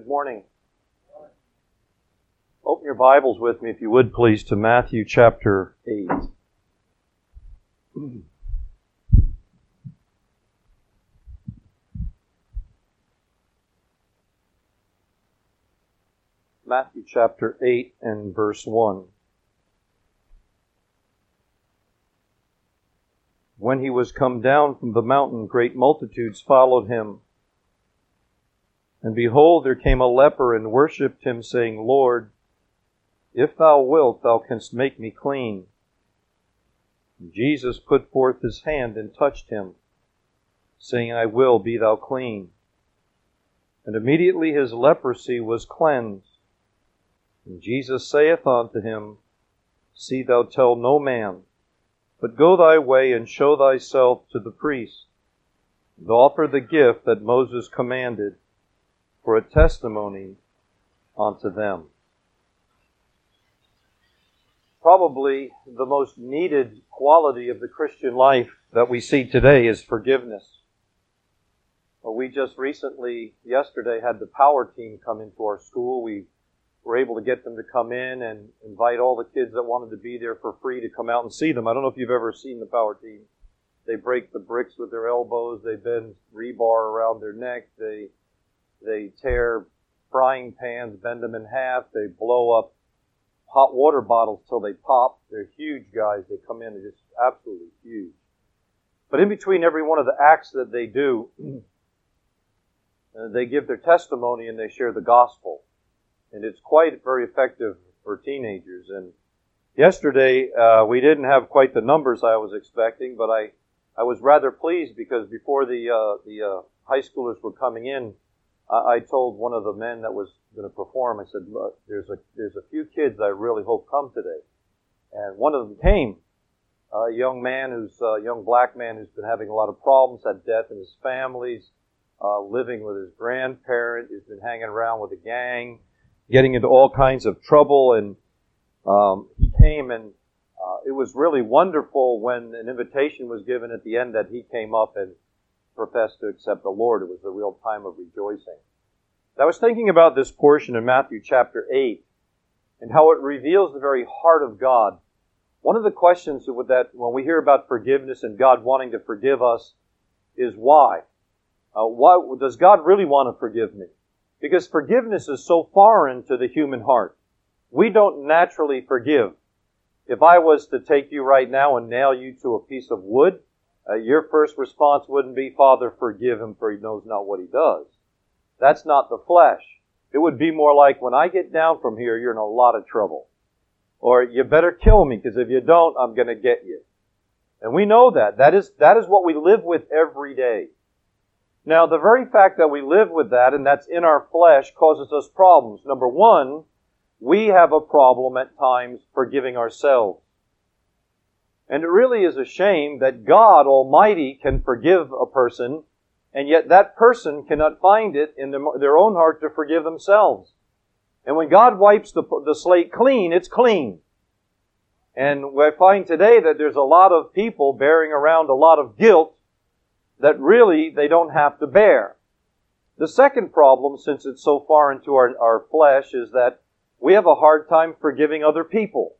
morning. Open your Bibles with me, if you would, please, to Matthew chapter 8. Matthew chapter 8 and verse 1. When he was come down from the mountain, great multitudes followed him. And behold, there came a leper and worshipped him, saying, Lord, if thou wilt, thou canst make me clean. And Jesus put forth his hand and touched him, saying, I will, be thou clean. And immediately his leprosy was cleansed. And Jesus saith unto him, See thou tell no man, but go thy way and show thyself to the priest, and offer the gift that Moses commanded, for a testimony unto them. Probably the most needed quality of the Christian life that we see today is forgiveness. Well, we just recently, yesterday, had the power team come into our school. We were able to get them to come in and invite all the kids that wanted to be there for free to come out and see them. I don't know if you've ever seen the power team. They break the bricks with their elbows. They bend rebar around their neck. They tear frying pans, bend them in half. They blow up hot water bottles till they pop. They're huge guys. They come in, they're just absolutely huge. But in between every one of the acts that they do, they give their testimony and they share the gospel. And it's quite very effective for teenagers. And yesterday, we didn't have quite the numbers I was expecting, but I was rather pleased because before the high schoolers were coming in, I told one of the men that was going to perform, I said, look, there's a few kids I really hope come today. And one of them came, a young black man who's been having a lot of problems, had death in his family, living with his grandparent, who's been hanging around with a gang, getting into all kinds of trouble. And he came, and it was really wonderful when an invitation was given at the end that he came up and professed to accept the Lord. It was a real time of rejoicing. I was thinking about this portion in Matthew chapter 8 and how it reveals the very heart of God. One of the questions that when we hear about forgiveness and God wanting to forgive us is why? Why does God really want to forgive me? Because forgiveness is so foreign to the human heart. We don't naturally forgive. If I was to take you right now and nail you to a piece of wood, your first response wouldn't be, Father, forgive him, for he knows not what he does. That's not the flesh. It would be more like, when I get down from here, you're in a lot of trouble. Or, you better kill me, because if you don't, I'm going to get you. And we know that. That is what we live with every day. Now, the very fact that we live with that, and that's in our flesh, causes us problems. Number one, we have a problem at times forgiving ourselves. And it really is a shame that God Almighty can forgive a person, and yet that person cannot find it in their own heart to forgive themselves. And when God wipes the slate clean, it's clean. And we find today that there's a lot of people bearing around a lot of guilt that really they don't have to bear. The second problem, since it's so far into our flesh, is that we have a hard time forgiving other people.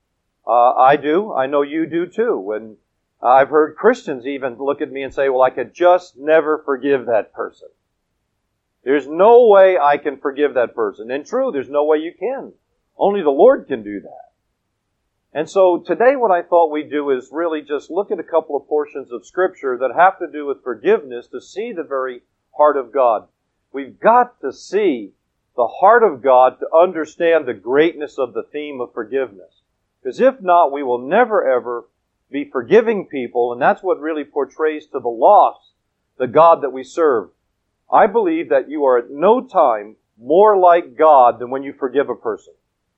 I do. I know you do too. And I've heard Christians even look at me and say, well, I could just never forgive that person. There's no way I can forgive that person. And true, there's no way you can. Only the Lord can do that. And so today what I thought we'd do is really just look at a couple of portions of Scripture that have to do with forgiveness to see the very heart of God. We've got to see the heart of God to understand the greatness of the theme of forgiveness. Because if not, we will never ever be forgiving people, and that's what really portrays to the lost the God that we serve. I believe that you are at no time more like God than when you forgive a person.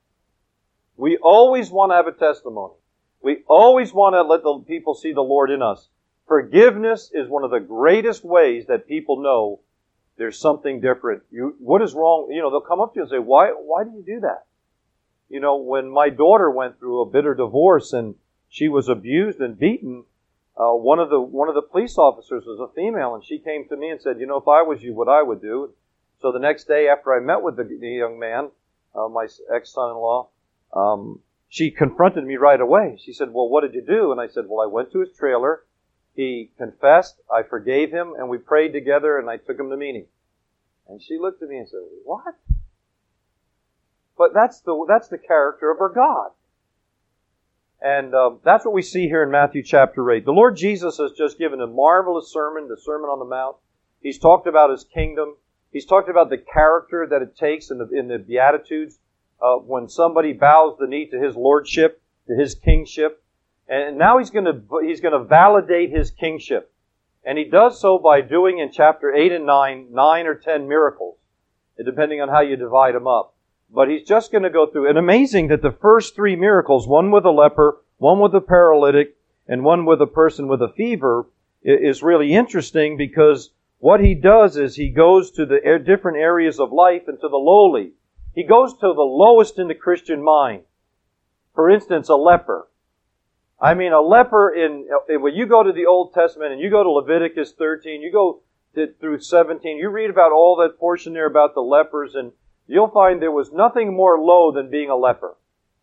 We always want to have a testimony. We always want to let the people see the Lord in us. Forgiveness is one of the greatest ways that people know there's something different. What is wrong? They'll come up to you and say, why do you do that? When my daughter went through a bitter divorce and she was abused and beaten, one of the police officers was a female, and she came to me and said, if I was you, what I would do. So the next day after I met with the young man, my ex-son-in-law, she confronted me right away. She said, well, what did you do? And I said, well, I went to his trailer. He confessed. I forgave him, and we prayed together, and I took him to meeting. And she looked at me and said, what? But that's the character of our God. And that's what we see here in Matthew chapter 8. The Lord Jesus has just given a marvelous sermon, the Sermon on the Mount. He's talked about His kingdom. He's talked about the character that it takes in the Beatitudes when somebody bows the knee to His lordship, to His kingship. And now He's going to validate His kingship. And He does so by doing in chapter 8 and 9 or 10 miracles, depending on how you divide them up. But He's just going to go through. And amazing that the first 3 miracles, one with a leper, one with a paralytic, and one with a person with a fever, is really interesting because what He does is He goes to the different areas of life and to the lowly. He goes to the lowest in the Christian mind. For instance, a leper. I mean, a leper when you go to the Old Testament and you go to Leviticus 13, you go through 17, you read about all that portion there about the lepers, and you'll find there was nothing more low than being a leper.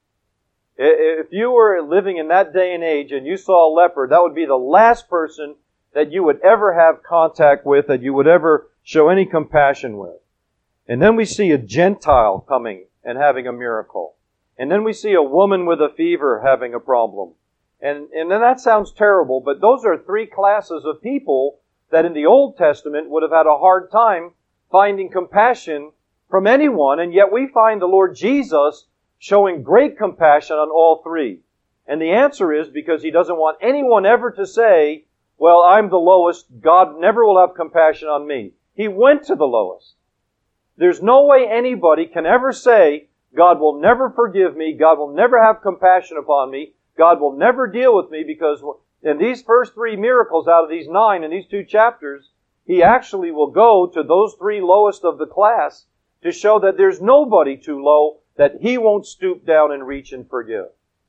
If you were living in that day and age and you saw a leper, that would be the last person that you would ever have contact with, that you would ever show any compassion with. And then we see a Gentile coming and having a miracle. And then we see a woman with a fever having a problem. And then that sounds terrible, but those are 3 classes of people that in the Old Testament would have had a hard time finding compassion from anyone, and yet we find the Lord Jesus showing great compassion on all 3. And the answer is because He doesn't want anyone ever to say, well, I'm the lowest, God never will have compassion on me. He went to the lowest. There's no way anybody can ever say, God will never forgive me, God will never have compassion upon me, God will never deal with me, because in these first 3 miracles out of these 9 in these 2 chapters, He actually will go to those 3 lowest of the class to show that there's nobody too low that He won't stoop down and reach and forgive.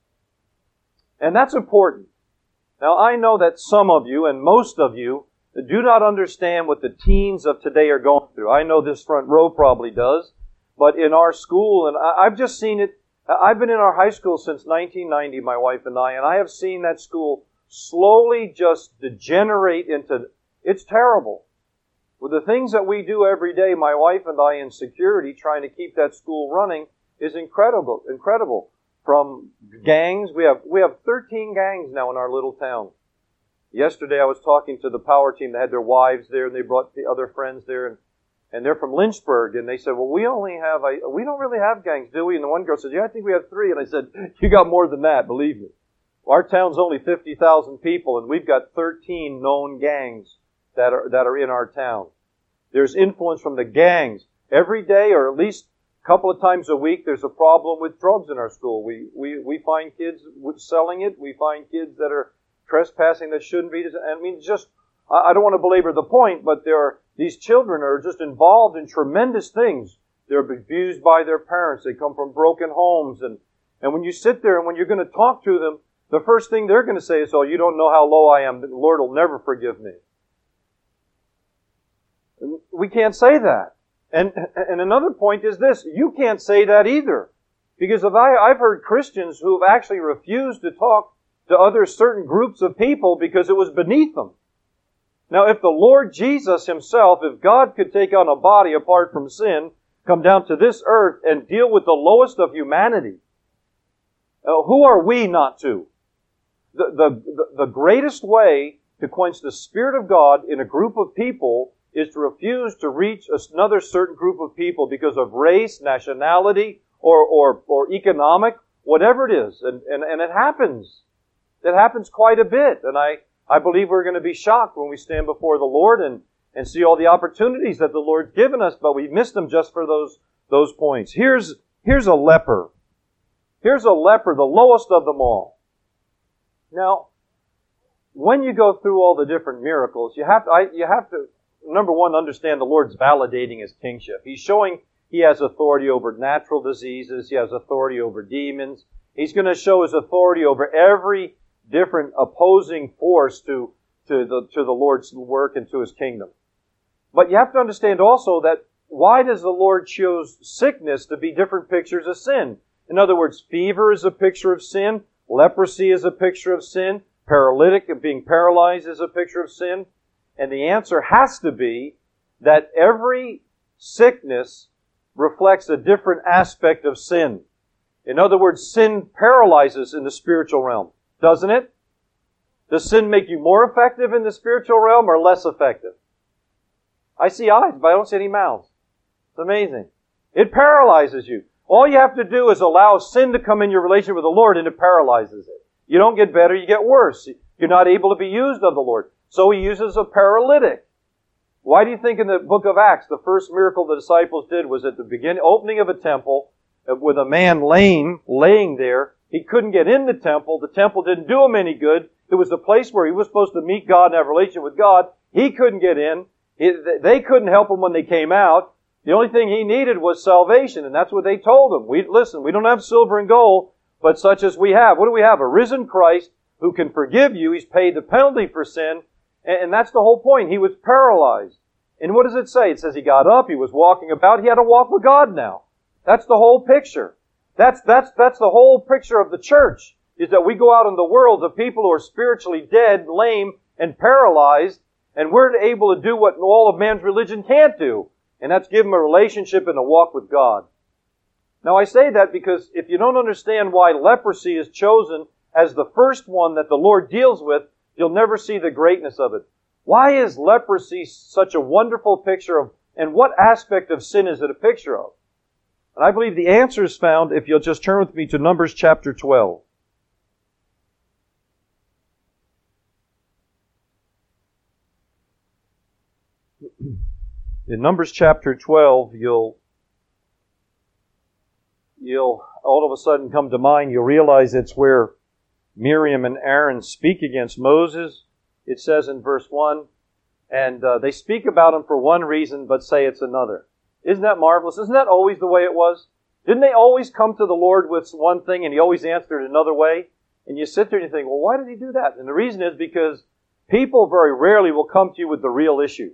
And that's important. Now, I know that some of you, and most of you, do not understand what the teens of today are going through. I know this front row probably does, but in our school, and I've just seen it, I've been in our high school since 1990, my wife and I have seen that school slowly just degenerate into, it's terrible. With the things that we do every day, my wife and I in security, trying to keep that school running, is incredible. From gangs, we have 13 gangs now in our little town. Yesterday I was talking to the power team. They had their wives there, and they brought the other friends there, and they're from Lynchburg, and they said, well, we don't really have gangs, do we? And the one girl said, yeah, I think we have 3. And I said, you got more than that, believe me. Our town's only 50,000 people, and we've got 13 known gangs that are in our town. There's influence from the gangs. Every day, or at least a couple of times a week, there's a problem with drugs in our school. We find kids selling it. We find kids that are trespassing that shouldn't be. I mean, I don't want to belabor the point, but these children are just involved in tremendous things. They're abused by their parents. They come from broken homes. And when you sit there and when you're going to talk to them, the first thing they're going to say is, oh, you don't know how low I am. The Lord will never forgive me. And we can't say that. And another point is this. You can't say that either. Because I've heard Christians who have actually refused to talk to other certain groups of people because it was beneath them. Now, if the Lord Jesus Himself, if God could take on a body apart from sin, come down to this earth and deal with the lowest of humanity, who are we not to? The greatest way to quench the Spirit of God in a group of people is to refuse to reach another certain group of people because of race, nationality, or economic, whatever it is. And it happens. It happens quite a bit. And I believe we're going to be shocked when we stand before the Lord and see all the opportunities that the Lord's given us, but we missed them just for those points. Here's a leper. Here's a leper, the lowest of them all. Now, when you go through all the different miracles, you have to, number one, understand the Lord's validating His kingship. He's showing He has authority over natural diseases. He has authority over demons. He's going to show His authority over every different opposing force to the Lord's work and to His kingdom. But you have to understand also that why does the Lord choose sickness to be different pictures of sin? In other words, fever is a picture of sin, leprosy is a picture of sin, paralytic and being paralyzed is a picture of sin. And the answer has to be that every sickness reflects a different aspect of sin. In other words, sin paralyzes in the spiritual realm, doesn't it? Does sin make you more effective in the spiritual realm or less effective? I see eyes, but I don't see any mouths. It's amazing. It paralyzes you. All you have to do is allow sin to come in your relationship with the Lord, and it paralyzes it. You don't get better, you get worse. You're not able to be used of the Lord. So He uses a paralytic. Why do you think in the book of Acts, the first miracle the disciples did was at the beginning, opening of a temple, with a man lame, laying there. He couldn't get in the temple. The temple didn't do him any good. It was the place where he was supposed to meet God and have a relationship with God. He couldn't get in. They couldn't help him when they came out. The only thing he needed was salvation, and that's what they told him. Listen, we don't have silver and gold, but such as we have. What do we have? A risen Christ who can forgive you. He's paid the penalty for sin, and that's the whole point. He was paralyzed. And what does it say? It says he got up, he was walking about, he had to walk with God now. That's the whole picture. That's the whole picture of the church, is that we go out in the world of people who are spiritually dead, lame, and paralyzed, and we're able to do what all of man's religion can't do, and that's give them a relationship and a walk with God. Now I say that because if you don't understand why leprosy is chosen as the first one that the Lord deals with, you'll never see the greatness of it. Why is leprosy such a wonderful picture of, and what aspect of sin is it a picture of? And I believe the answer is found if you'll just turn with me to Numbers chapter 12. In Numbers chapter 12, you'll all of a sudden come to mind, you'll realize it's where Miriam and Aaron speak against Moses. It says in verse 1, and they speak about him for one reason, but say it's another. Isn't that marvelous? Isn't that always the way it was? Didn't they always come to the Lord with one thing and He always answered it another way? And you sit there and you think, well, why did He do that? And the reason is because people very rarely will come to you with the real issue.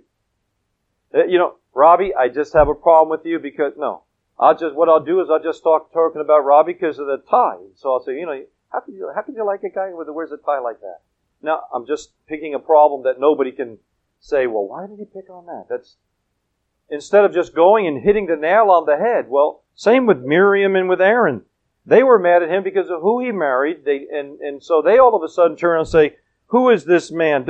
Robbie, I just have a problem with you because, no. What I'll do is I'll just start talking about Robbie because of the tie. So I'll say, how could you like a guy who wears a tie like that? Now, I'm just picking a problem that nobody can say, well, why did he pick on that? That's instead of just going and hitting the nail on the head. Well, same with Miriam and with Aaron. They were mad at him because of who he married. And so they all of a sudden turn and say, who is this man?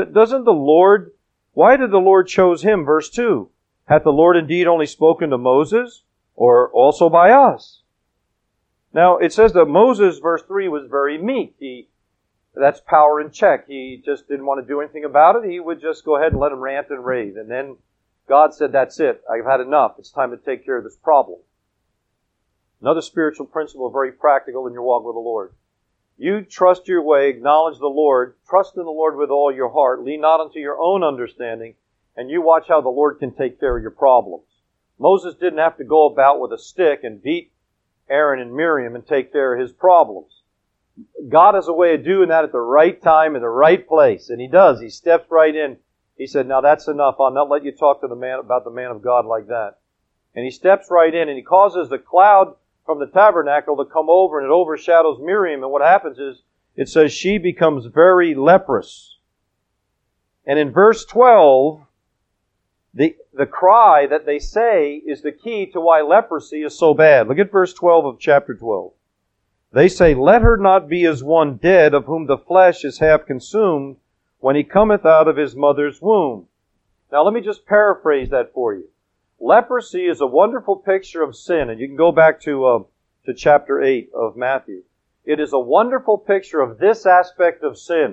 Why did the Lord choose him? Verse 2. Hath the Lord indeed only spoken to Moses, or also by us? Now, it says that Moses, verse 3, was very meek. That's power in check. He just didn't want to do anything about it. He would just go ahead and let him rant and rave. And then God said, that's it. I've had enough. It's time to take care of this problem. Another spiritual principle, very practical in your walk with the Lord. You trust your way, acknowledge the Lord, trust in the Lord with all your heart, lean not unto your own understanding, and you watch how the Lord can take care of your problems. Moses didn't have to go about with a stick and beat Aaron and Miriam and take care of his problems. God has a way of doing that at the right time, in the right place. And He does. He steps right in. He said, now that's enough. I'll not let you talk to the man about the man of God like that. And He steps right in and He causes the cloud from the tabernacle to come over and it overshadows Miriam. And what happens is, it says she becomes very leprous. And in verse 12, the cry that they say is the key to why leprosy is so bad. Look at verse 12 of chapter 12. They say, let her not be as one dead of whom the flesh is half consumed when he cometh out of his mother's womb. Now let me just paraphrase that for you. Leprosy is a wonderful picture of sin, and you can go back to chapter 8 of Matthew. It is a wonderful picture of this aspect of sin.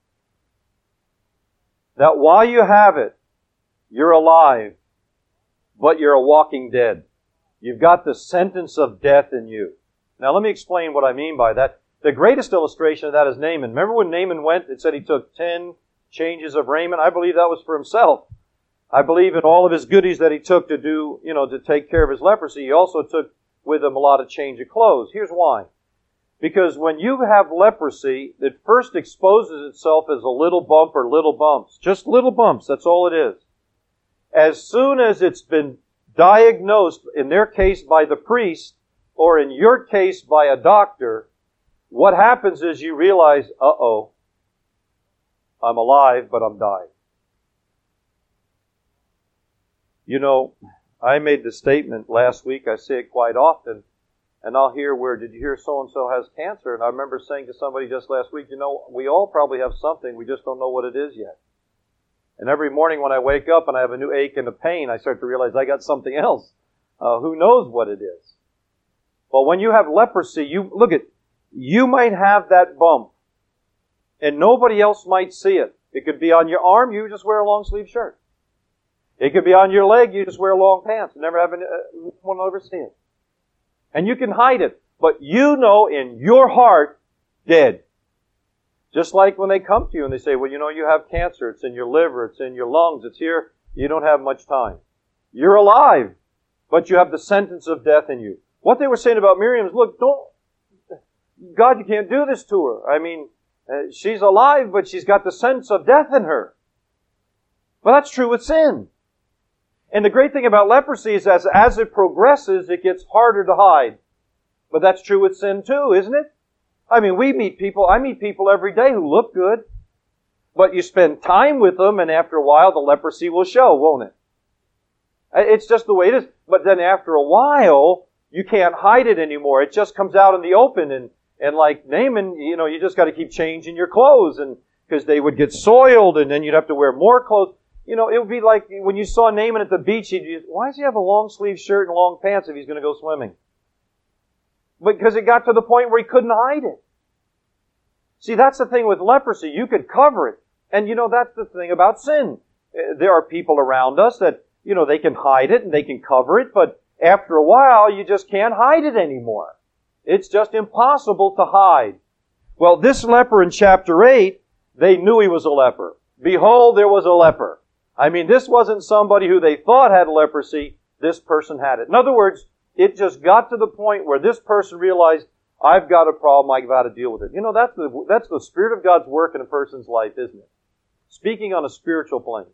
That while you have it, you're alive, but you're a walking dead. You've got the sentence of death in you. Now let me explain what I mean by that. The greatest illustration of that is Naaman. Remember when Naaman went, it said he took 10 changes of raiment? I believe that was for himself. I believe in all of his goodies that he took to do, to take care of his leprosy. He also took with him a lot of change of clothes. Here's why. Because when you have leprosy, it first exposes itself as a little bump or little bumps. Just little bumps, that's all it is. As soon as it's been diagnosed, in their case by the priest, or in your case by a doctor, what happens is you realize, uh-oh, I'm alive, but I'm dying. You know, I made the statement last week, I say it quite often, and I'll hear where, did you hear so-and-so has cancer? And I remember saying to somebody just last week, you know, we all probably have something, we just don't know what it is yet. And every morning when I wake up and I have a new ache and a pain, I start to realize I got something else. Who knows what it is? Well, when you have leprosy, you might have that bump, and nobody else might see it. It could be on your arm, you just wear a long sleeve shirt. It could be on your leg, you just wear long pants. Never have one ever see it. And you can hide it, but you know in your heart, dead. Just like when they come to you and they say, well, you know, you have cancer, it's in your liver, it's in your lungs, it's here, you don't have much time. You're alive, but you have the sentence of death in you. What they were saying about Miriam is, look, God, you can't do this to her. I mean, she's alive, but she's got the sense of death in her. Well, that's true with sin. And the great thing about leprosy is as it progresses, it gets harder to hide. But that's true with sin too, isn't it? I mean, I meet people every day who look good. But you spend time with them, and after a while, the leprosy will show, won't it? It's just the way it is. But then after a while, you can't hide it anymore. It just comes out in the open. And like Naaman, you know, you just got to keep changing your clothes, and because they would get soiled, and then you'd have to wear more clothes. You know, it would be like when you saw Naaman at the beach, why does he have a long sleeve shirt and long pants if he's going to go swimming? Because it got to the point where he couldn't hide it. See, that's the thing with leprosy. You could cover it. And you know, that's the thing about sin. There are people around us that, you know, they can hide it and they can cover it, but after a while, you just can't hide it anymore. It's just impossible to hide. Well, this leper in chapter 8, they knew he was a leper. Behold, there was a leper. I mean, this wasn't somebody who they thought had leprosy. This person had it. In other words, it just got to the point where this person realized, I've got a problem, I've got to deal with it. You know, that's the Spirit of God's work in a person's life, isn't it? Speaking on a spiritual plane.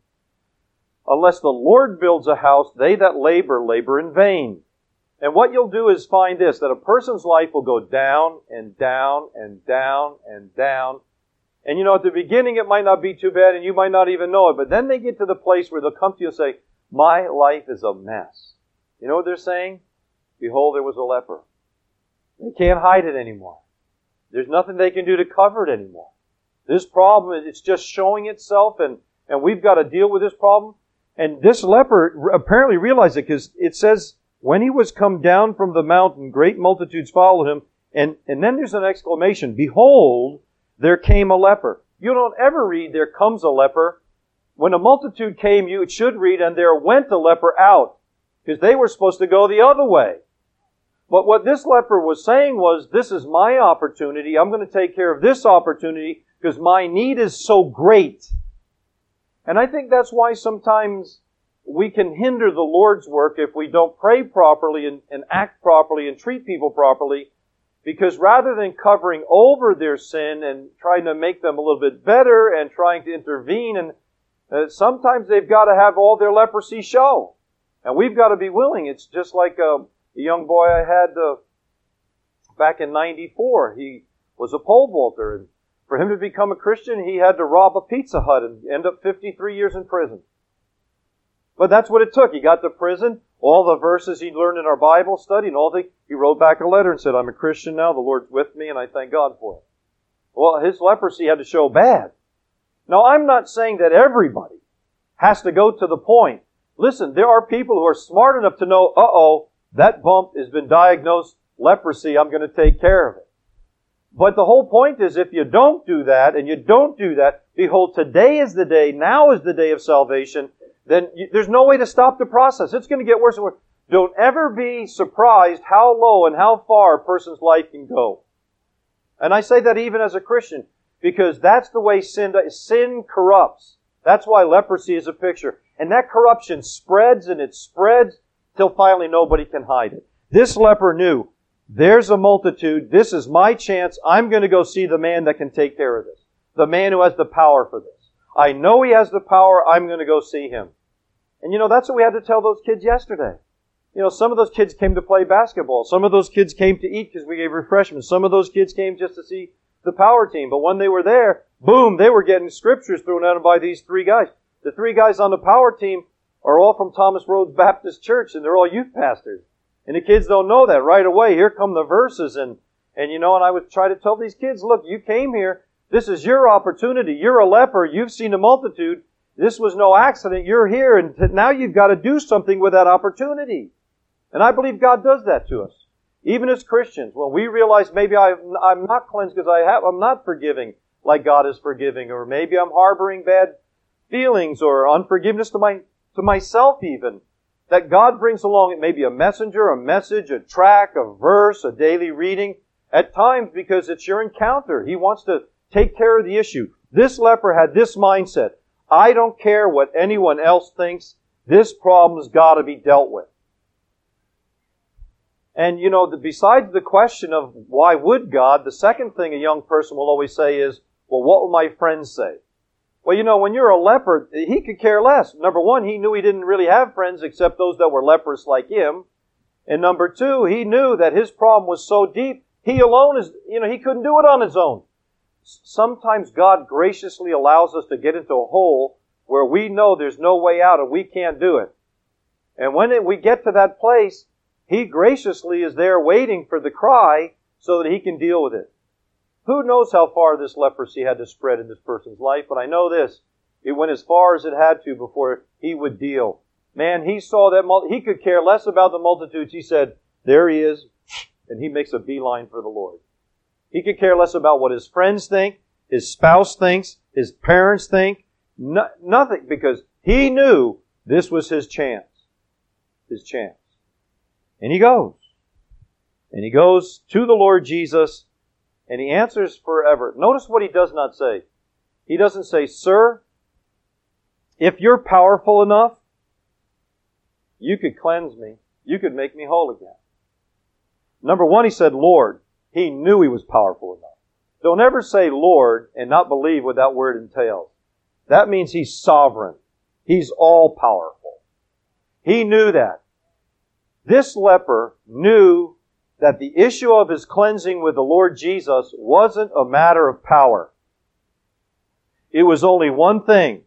Unless the Lord builds a house, they that labor, labor in vain. And what you'll do is find this, that a person's life will go down and down and down and down. And you know, at the beginning it might not be too bad and you might not even know it, but then they get to the place where they'll come to you and say, my life is a mess. You know what they're saying? Behold, there was a leper. They can't hide it anymore. There's nothing they can do to cover it anymore. This problem, it's just showing itself, and we've got to deal with this problem. And this leper apparently realized it, because it says, when he was come down from the mountain, great multitudes followed him. And then there's an exclamation, behold, there came a leper. You don't ever read, there comes a leper. When a multitude came, you should read, and there went a leper out. Because they were supposed to go the other way. But what this leper was saying was, this is my opportunity. I'm going to take care of this opportunity because my need is so great. And I think that's why sometimes we can hinder the Lord's work if we don't pray properly and act properly and treat people properly. Because rather than covering over their sin and trying to make them a little bit better and trying to intervene, and sometimes they've got to have all their leprosy show. And we've got to be willing. It's just like a young boy I had back in 94. He was a pole vaulter, and for him to become a Christian, he had to rob a Pizza Hut and end up 53 years in prison. But that's what it took. He got to prison, all the verses he learned in our Bible study and all the, he wrote back a letter and said, I'm a Christian now, the Lord's with me, and I thank God for it. Well, his leprosy had to show bad. Now, I'm not saying that everybody has to go to the point. Listen, there are people who are smart enough to know, uh-oh, that bump has been diagnosed leprosy, I'm going to take care of it. But the whole point is, if you don't do that, and you don't do that, behold, today is the day, now is the day of salvation, then there's no way to stop the process. It's going to get worse and worse. Don't ever be surprised how low and how far a person's life can go. And I say that even as a Christian, because that's the way sin corrupts. That's why leprosy is a picture. And that corruption spreads and it spreads till finally nobody can hide it. This leper knew, there's a multitude, this is my chance, I'm going to go see the man that can take care of this. The man who has the power for this. I know he has the power, I'm going to go see him. And you know, that's what we had to tell those kids yesterday. Some of those kids came to play basketball. Some of those kids came to eat because we gave refreshments. Some of those kids came just to see the power team. But when they were there, boom, they were getting scriptures thrown at them by these 3 guys. The 3 guys on the power team are all from Thomas Rhodes Baptist Church, and they're all youth pastors. And the kids don't know that right away. Here come the verses, and I would try to tell these kids, look, you came here. This is your opportunity. You're a leper. You've seen a multitude. This was no accident. You're here, and now you've got to do something with that opportunity. And I believe God does that to us. Even as Christians, when we realize maybe I'm not cleansed because I'm not forgiving like God is forgiving, or maybe I'm harboring bad feelings or unforgiveness to myself even, that God brings along, it may be a messenger, a message, a track, a verse, a daily reading, at times because it's your encounter. He wants to take care of the issue. This leper had this mindset. I don't care what anyone else thinks. This problem's got to be dealt with. And besides the question of why would God, the second thing a young person will always say is, well, what will my friends say? Well, when you're a leper, he could care less. Number one, he knew he didn't really have friends except those that were lepers like him. And number two, he knew that his problem was so deep, he alone he couldn't do it on his own. Sometimes God graciously allows us to get into a hole where we know there's no way out and we can't do it. And when we get to that place, He graciously is there waiting for the cry so that He can deal with it. Who knows how far this leprosy had to spread in this person's life, but I know this. It went as far as it had to before He would deal. Man, He saw that He could care less about the multitudes. He said, there He is, and He makes a beeline for the Lord. He could care less about what His friends think, His spouse thinks, His parents think, nothing, because He knew this was His chance. His chance. And He goes. And He goes to the Lord Jesus, and He answers forever. Notice what He does not say. He doesn't say, Sir, if you're powerful enough, you could cleanse me. You could make me whole again. Number one, He said, Lord. He knew He was powerful enough. Don't ever say Lord and not believe what that word entails. That means He's sovereign. He's all-powerful. He knew that. This leper knew that the issue of his cleansing with the Lord Jesus wasn't a matter of power. It was only one thing.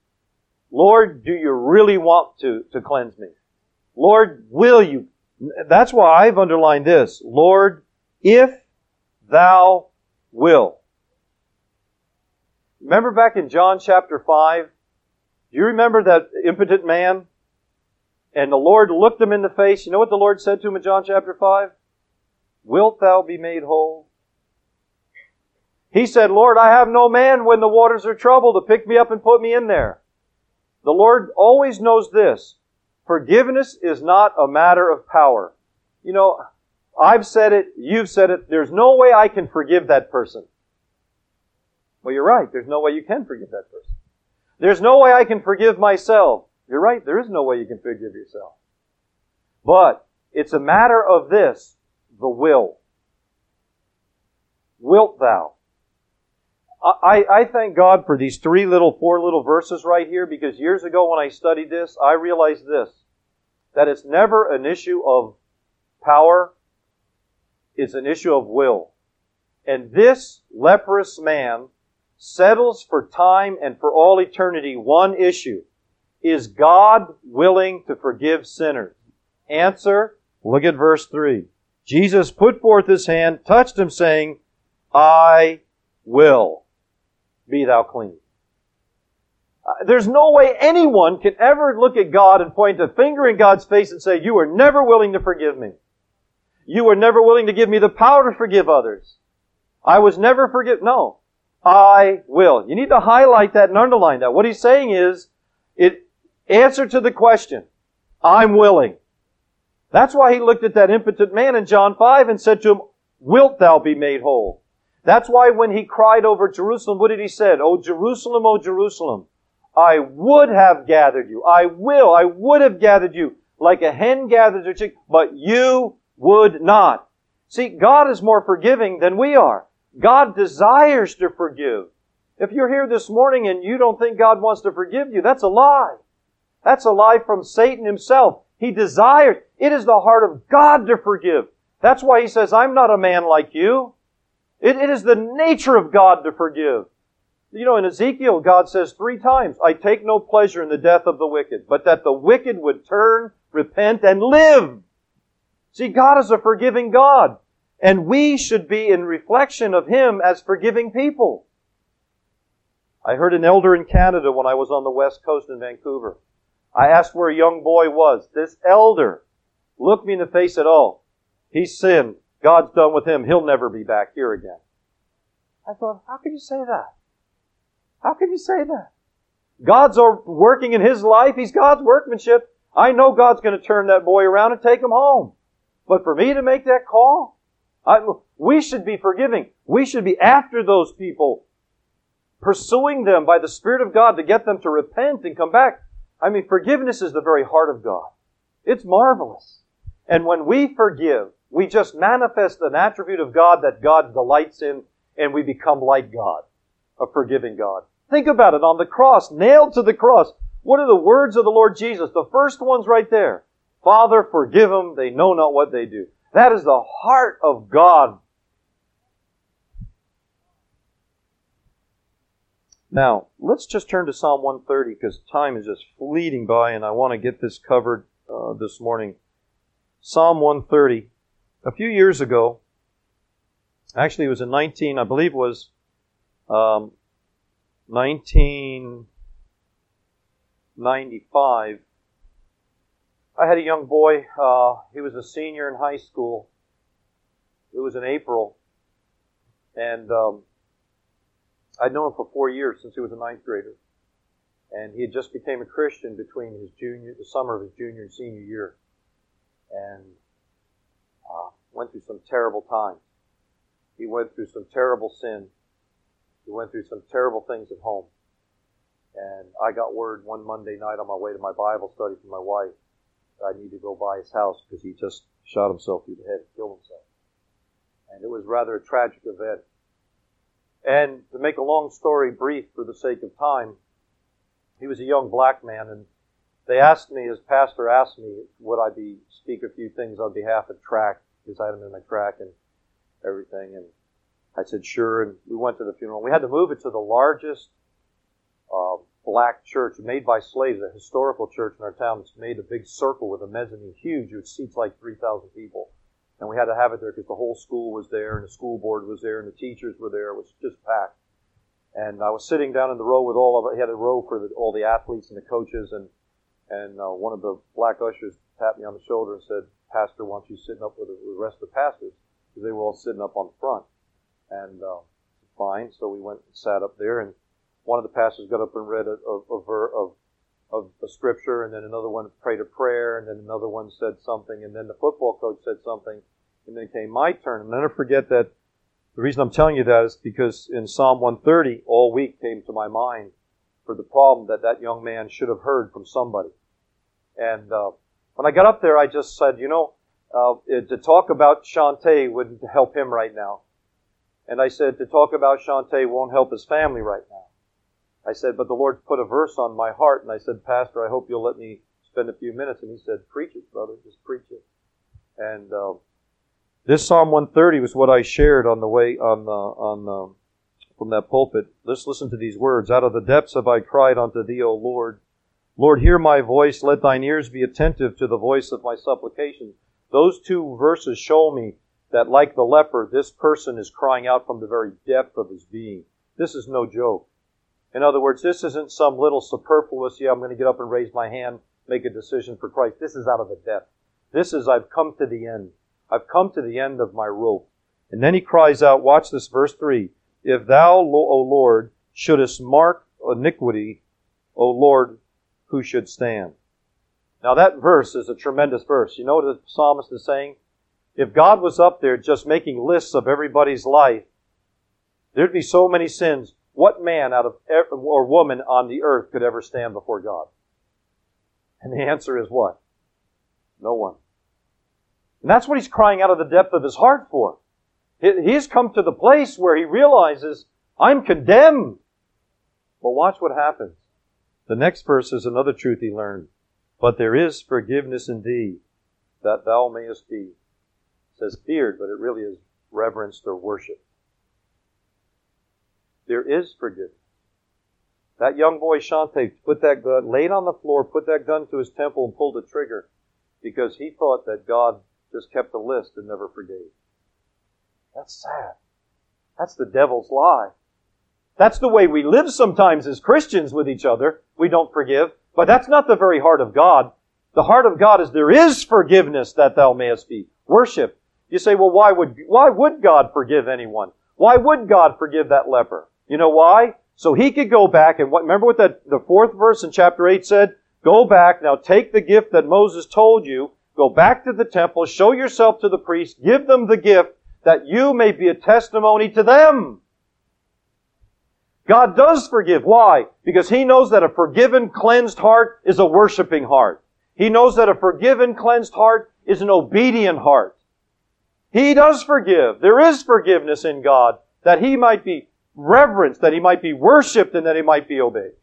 Lord, do you really want to cleanse me? Lord, will you? That's why I've underlined this. Lord, if thou will. Remember back in John chapter 5? Do you remember that impotent man? And the Lord looked him in the face. You know what the Lord said to him in John chapter 5? Wilt thou be made whole? He said, Lord, I have no man when the waters are troubled to pick me up and put me in there. The Lord always knows this. Forgiveness is not a matter of power. You know, I've said it, you've said it, there's no way I can forgive that person. Well, you're right, there's no way you can forgive that person. There's no way I can forgive myself. You're right, there is no way you can forgive yourself. But it's a matter of this, the will. Wilt thou? I thank God for these 4 little verses right here, because years ago when I studied this, I realized this, that it's never an issue of power, it's an issue of will. And this leprous man settles for time and for all eternity one issue. Is God willing to forgive sinners? Answer, look at verse 3. Jesus put forth His hand, touched him, saying, I will. Be thou clean. There's no way anyone can ever look at God and point a finger in God's face and say, you were never willing to forgive me. You were never willing to give me the power to forgive others. I was never No. I will. You need to highlight that and underline that. What He's saying is, answer to the question, I'm willing. That's why He looked at that impotent man in John 5 and said to him, wilt thou be made whole? That's why when He cried over Jerusalem, what did He say? O Jerusalem, I would have gathered you. I would have gathered you like a hen gathers her chick, but you would not. See, God is more forgiving than we are. God desires to forgive. If you're here this morning and you don't think God wants to forgive you, that's a lie. That's a lie from Satan himself. He desires. It is the heart of God to forgive. That's why He says, I'm not a man like you. It is the nature of God to forgive. You know, in Ezekiel, God says 3 times, I take no pleasure in the death of the wicked, but that the wicked would turn, repent, and live. See, God is a forgiving God, and we should be in reflection of Him as forgiving people. I heard an elder in Canada when I was on the West Coast in Vancouver. I asked where a young boy was. This elder looked me in the face and said, oh, he sinned. God's done with him. He'll never be back here again. I thought, how can you say that? How can you say that? God's working in his life. He's God's workmanship. I know God's going to turn that boy around and take him home. But for me to make that call, we should be forgiving. We should be after those people, pursuing them by the Spirit of God to get them to repent and come back. I mean, forgiveness is the very heart of God. It's marvelous. And when we forgive, we just manifest an attribute of God that God delights in, and we become like God, a forgiving God. Think about it. On the cross, nailed to the cross, what are the words of the Lord Jesus? The first one's right there. Father, forgive them. They know not what they do. That is the heart of God. Now, let's just turn to Psalm 130 because time is just fleeting by and I want to get this covered this morning. Psalm 130. A few years ago, actually it was in 1995, I had a young boy. He was a senior in high school. It was in April. And I'd known him for 4 years, since he was a 9th grader. And he had just became a Christian between the summer of his junior and senior year. And went through some terrible times. He went through some terrible sin. He went through some terrible things at home. And I got word one Monday night on my way to my Bible study from my wife that I need to go by his house because he just shot himself through the head and killed himself. And it was rather a tragic event. And to make a long story brief for the sake of time, he was a young black man, and they asked me, his pastor asked me, would I speak a few things on behalf of track, because I had him in my track and everything, and I said sure, and we went to the funeral. We had to move it to the largest black church made by slaves, a historical church in our town. It's made a big circle with a mezzanine, huge. It seats like 3,000 people. And we had to have it there because the whole school was there, and the school board was there, and the teachers were there. It was just packed. And I was sitting down in the row with all of it. He had a row for all the athletes and the coaches, and one of the black ushers tapped me on the shoulder and said, Pastor, why don't you sit up with the rest of the pastors? Because they were all sitting up on the front. And fine, so we went and sat up there, and one of the pastors got up and read a scripture, and then another one prayed a prayer, and then another one said something, and then the football coach said something, and then came my turn. And I'll never forget that. The reason I'm telling you that is because in Psalm 130, all week came to my mind for the problem that young man should have heard from somebody. And when I got up there, I just said, to talk about Shantae wouldn't help him right now. And I said, to talk about Shantae won't help his family right now. I said, but the Lord put a verse on my heart, and I said, Pastor, I hope you'll let me spend a few minutes. And he said, preach it, brother, just preach it. And this Psalm 130 was what I shared on the way from that pulpit. Let's listen to these words. Out of the depths have I cried unto thee, O Lord. Lord, hear my voice. Let thine ears be attentive to the voice of my supplication. Those two verses show me that, like the leper, this person is crying out from the very depth of his being. This is no joke. In other words, this isn't some little superfluous, I'm going to get up and raise my hand, make a decision for Christ. This is out of the depth. This is, I've come to the end. I've come to the end of my rope. And then he cries out, watch this, verse 3. If thou, O Lord, shouldest mark iniquity, O Lord, who should stand? Now that verse is a tremendous verse. You know what the psalmist is saying? If God was up there just making lists of everybody's life, there'd be so many sins. What man or woman on the earth could ever stand before God? And the answer is what? No one. And that's what he's crying out of the depth of his heart for. He's come to the place where he realizes, I'm condemned. But watch what happens. The next verse is another truth he learned. But there is forgiveness in thee, that thou mayest be. It says feared, but it really is reverenced or worshipped. There is forgiveness. That young boy, Shante, put that gun, laid on the floor, put that gun to his temple and pulled the trigger because he thought that God just kept a list and never forgave. That's sad. That's the devil's lie. That's the way we live sometimes as Christians with each other. We don't forgive. But that's not the very heart of God. The heart of God is there is forgiveness that thou mayest be. Worship. You say, well, why would God forgive anyone? Why would God forgive that leper? You know why? So he could go back and remember what the fourth verse in chapter 8 said? Go back, now take the gift that Moses told you, go back to the temple, show yourself to the priest, give them the gift that you may be a testimony to them. God does forgive. Why? Because He knows that a forgiven, cleansed heart is a worshiping heart. He knows that a forgiven, cleansed heart is an obedient heart. He does forgive. There is forgiveness in God that He might be reverenced, that He might be worshipped, and that He might be obeyed.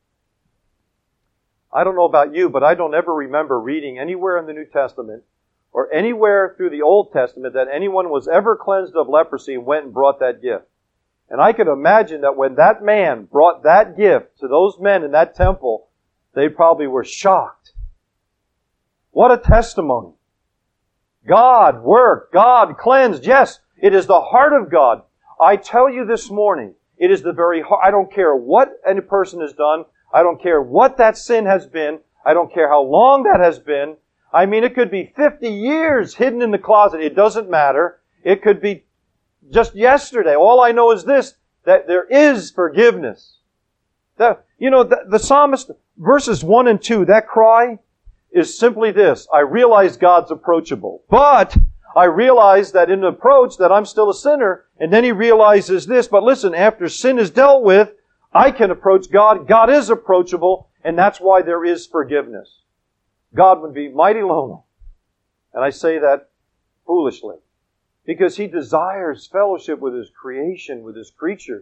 I don't know about you, but I don't ever remember reading anywhere in the New Testament or anywhere through the Old Testament that anyone was ever cleansed of leprosy and went and brought that gift. And I could imagine that when that man brought that gift to those men in that temple, they probably were shocked. What a testimony. God worked. God cleansed. Yes, it is the heart of God. I tell you this morning, it is the very heart. I don't care what any person has done. I don't care what that sin has been. I don't care how long that has been. I mean, it could be 50 years hidden in the closet. It doesn't matter. It could be just yesterday. All I know is this, that there is forgiveness. The psalmist, verses 1 and 2, that cry is simply this: I realize God's approachable, but I realize that in the approach that I'm still a sinner. And then he realizes this, but listen, after sin is dealt with, I can approach God. God is approachable, and that's why there is forgiveness. God would be mighty lonely. And I say that foolishly, because He desires fellowship with His creation, with His creatures.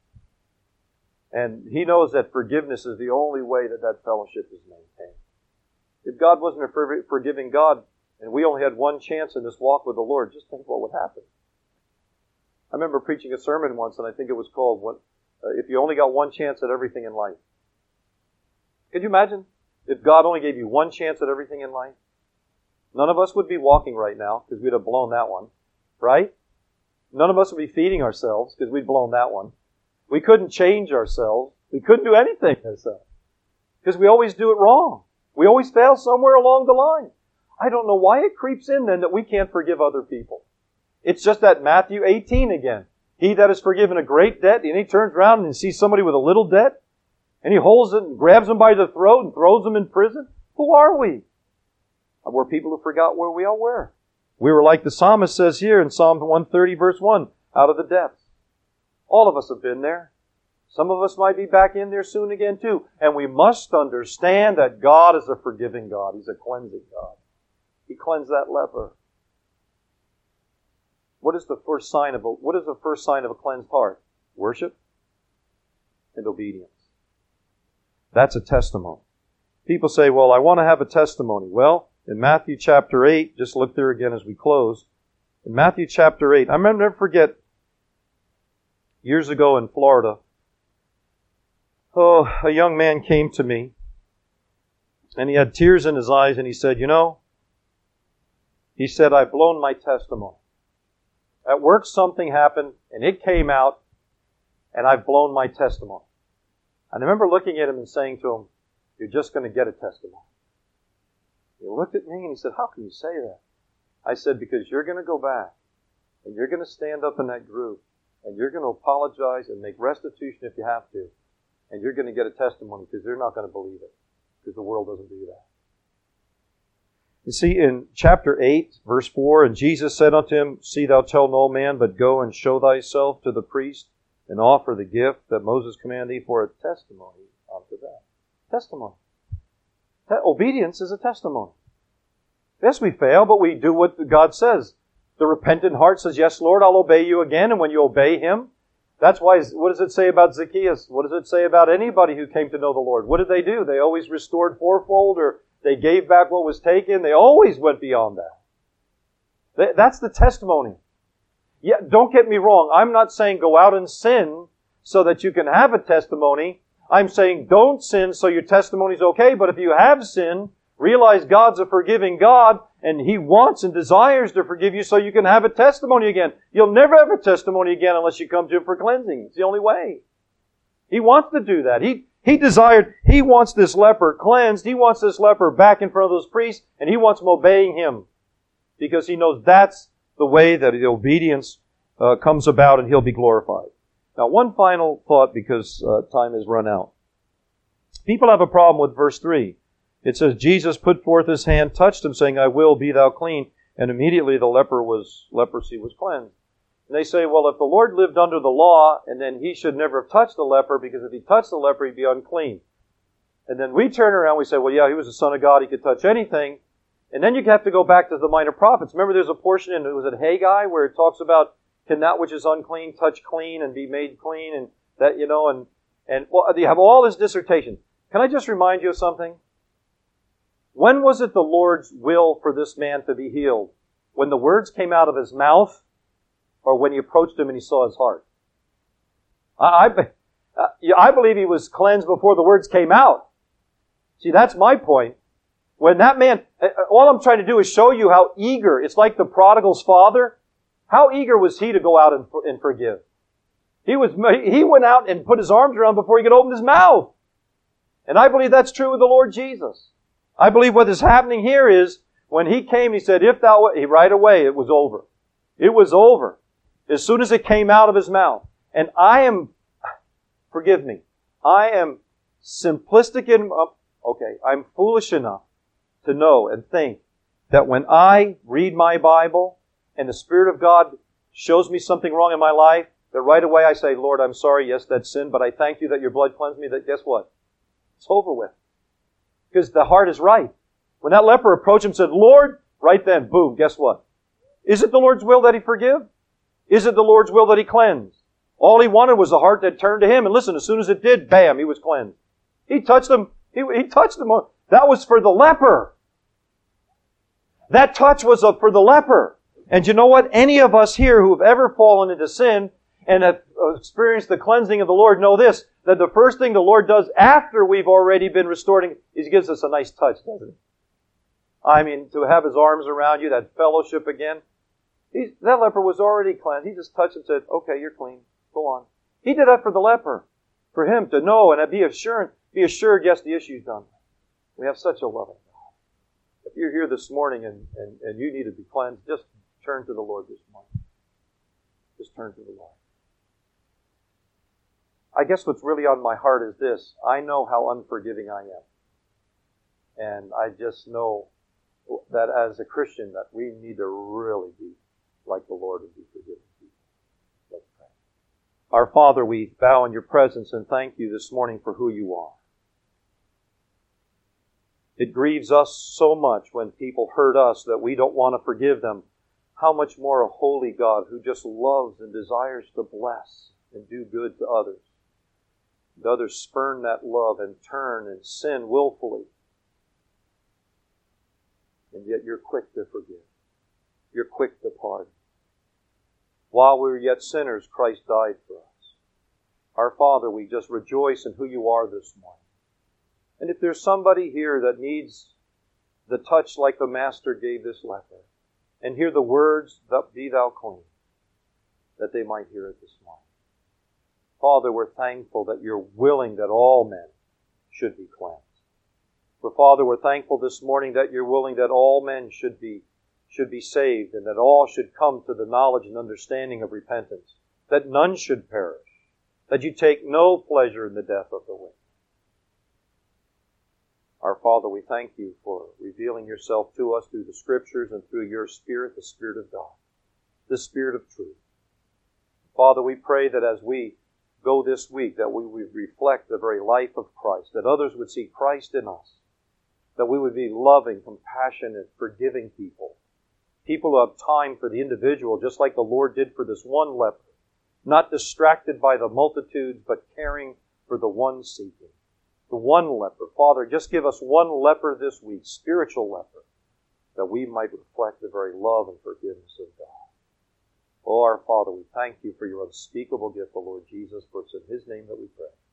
And He knows that forgiveness is the only way that that fellowship is maintained. If God wasn't a forgiving God, and we only had one chance in this walk with the Lord, just think what would happen. I remember preaching a sermon once, and I think it was called, If You Only Got One Chance at Everything in Life. Could you imagine if God only gave you one chance at everything in life? None of us would be walking right now, because we'd have blown that one. Right? None of us would be feeding ourselves, because we'd blown that one. We couldn't change ourselves. We couldn't do anything ourselves, because we always do it wrong. We always fail somewhere along the line. I don't know why it creeps in then that we can't forgive other people. It's just that Matthew 18 again. He that is forgiven a great debt, and he turns around and sees somebody with a little debt, and he holds it and grabs them by the throat and throws them in prison. Who are we? We're people who forgot where we all were. We were like the psalmist says here in Psalm 130 verse 1, out of the depths. All of us have been there. Some of us might be back in there soon again too. And we must understand that God is a forgiving God. He's a cleansing God. He cleansed that leper. What is the first sign of a cleansed heart? Worship and obedience. That's a testimony. People say, well, I want to have a testimony. Well, in Matthew chapter 8, just look there again as we close. In Matthew chapter 8, I'll never forget, years ago in Florida, a young man came to me, and he had tears in his eyes, and he said, he said, I've blown my testimony. At work something happened, and it came out, and I've blown my testimony. And I remember looking at him and saying to him, you're just going to get a testimony. He looked at me and he said, how can you say that? I said, because you're going to go back, and you're going to stand up in that group, and you're going to apologize and make restitution if you have to, and you're going to get a testimony because they're not going to believe it, because the world doesn't do that. You see, in chapter 8, verse 4, and Jesus said unto him, see thou tell no man, but go and show thyself to the priest, and offer the gift that Moses commanded thee for a testimony unto them. Testimony. Obedience is a testimony. Yes, we fail, but we do what God says. The repentant heart says, yes, Lord, I'll obey you again. And when you obey Him, that's why, what does it say about Zacchaeus? What does it say about anybody who came to know the Lord? What did they do? They always restored fourfold, or They gave back what was taken. They always went beyond that. That's the testimony. Yeah, don't get me wrong. I'm not saying go out and sin so that you can have a testimony. I'm saying don't sin so your testimony's okay. But if you have sinned, realize God's a forgiving God and He wants and desires to forgive you so you can have a testimony again. You'll never have a testimony again unless you come to Him for cleansing. It's the only way. He wants to do that. He wants this leper cleansed. He wants this leper back in front of those priests, and He wants them obeying Him because He knows that's the way that the obedience comes about and He'll be glorified. Now, one final thought because time has run out. People have a problem with verse 3. It says, Jesus put forth His hand, touched him, saying, I will, be thou clean. And immediately the leprosy was cleansed. And they say, well, if the Lord lived under the law, and then He should never have touched the leper, because if He touched the leper, he'd be unclean. And then we turn around, we say, well, yeah, He was the Son of God, He could touch anything. And then you have to go back to the minor prophets. Remember there's a portion in, was it Haggai, where it talks about, can that which is unclean touch clean and be made clean? And that, and well, you have all this dissertation. Can I just remind you of something? When was it the Lord's will for this man to be healed? When the words came out of his mouth, or when He approached him and He saw his heart? I believe he was cleansed before the words came out. See, that's my point. When that man, all I'm trying to do is show you how eager, it's like the prodigal's father. How eager was he to go out and forgive? He went out and put his arms around before he could open his mouth. And I believe that's true with the Lord Jesus. I believe what is happening here is, when He came, He said, right away, it was over. It was over. As soon as it came out of His mouth. And forgive me, I am simplistic I'm foolish enough to know and think that when I read my Bible and the Spirit of God shows me something wrong in my life, that right away I say, Lord, I'm sorry, yes, that's sin, but I thank You that Your blood cleansed me, that guess what? It's over with. Because the heart is right. When that leper approached Him and said, Lord, right then, boom, guess what? Is it the Lord's will that He forgive? Is it the Lord's will that He cleanse? All he wanted was a heart that turned to Him. And listen, as soon as it did, bam, he was cleansed. He touched them. He touched them. That was for the leper. That touch was for the leper. And you know what? Any of us here who have ever fallen into sin and have experienced the cleansing of the Lord know this, that the first thing the Lord does after we've already been restored is He gives us a nice touch, doesn't He? I mean, to have His arms around you, that fellowship again. That leper was already cleansed. He just touched and said, okay, you're clean. Go on. He did that for the leper. For him to know and be assured, yes, the issue's done. We have such a loving God. If you're here this morning and you need to be cleansed, just turn to the Lord this morning. Just turn to the Lord. I guess what's really on my heart is this. I know how unforgiving I am. And I just know that as a Christian that we need to really be like the Lord and be forgiving people. Let's pray. Our Father, we bow in Your presence and thank You this morning for who You are. It grieves us so much when people hurt us that we don't want to forgive them. How much more a holy God who just loves and desires to bless and do good to others. And others spurn that love and turn and sin willfully. And yet You're quick to forgive. You're quick to pardon. While we were yet sinners, Christ died for us. Our Father, we just rejoice in who You are this morning. And if there's somebody here that needs the touch like the Master gave this leper, and hear the words, be thou clean, that they might hear it this morning. Father, we're thankful that You're willing that all men should be cleansed. For Father, we're thankful this morning that You're willing that all men should be saved and that all should come to the knowledge and understanding of repentance, that none should perish, that You take no pleasure in the death of the wicked. Our Father, we thank You for revealing Yourself to us through the Scriptures and through Your Spirit, the Spirit of God, the Spirit of truth. Father, we pray that as we go this week, that we would reflect the very life of Christ, that others would see Christ in us, that we would be loving, compassionate, forgiving people who have time for the individual, just like the Lord did for this one leper, not distracted by the multitudes, but caring for the one seeking. the one leper. Father, just give us one leper this week, spiritual leper, that we might reflect the very love and forgiveness of God. Oh, our Father, we thank you for your unspeakable gift, the Lord Jesus, for it's in His name that we pray.